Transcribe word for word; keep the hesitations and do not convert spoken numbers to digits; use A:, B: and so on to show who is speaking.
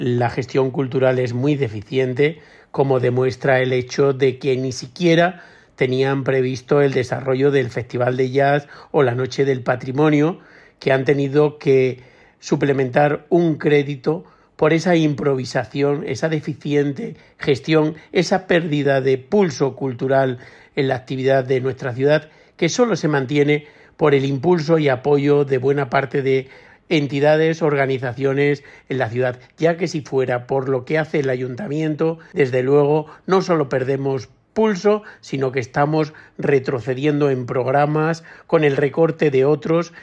A: la gestión cultural es muy deficiente, como demuestra el hecho de que ni siquiera tenían previsto el desarrollo del Festival de Jazz o la Noche del Patrimonio, que han tenido que suplementar un crédito por esa improvisación, esa deficiente gestión, esa pérdida de pulso cultural en la actividad de nuestra ciudad, que solo se mantiene por el impulso y apoyo de buena parte de entidades, organizaciones en la ciudad, ya que si fuera por lo que hace el ayuntamiento, desde luego no solo perdemos pulso, sino que estamos retrocediendo en programas con el recorte de otros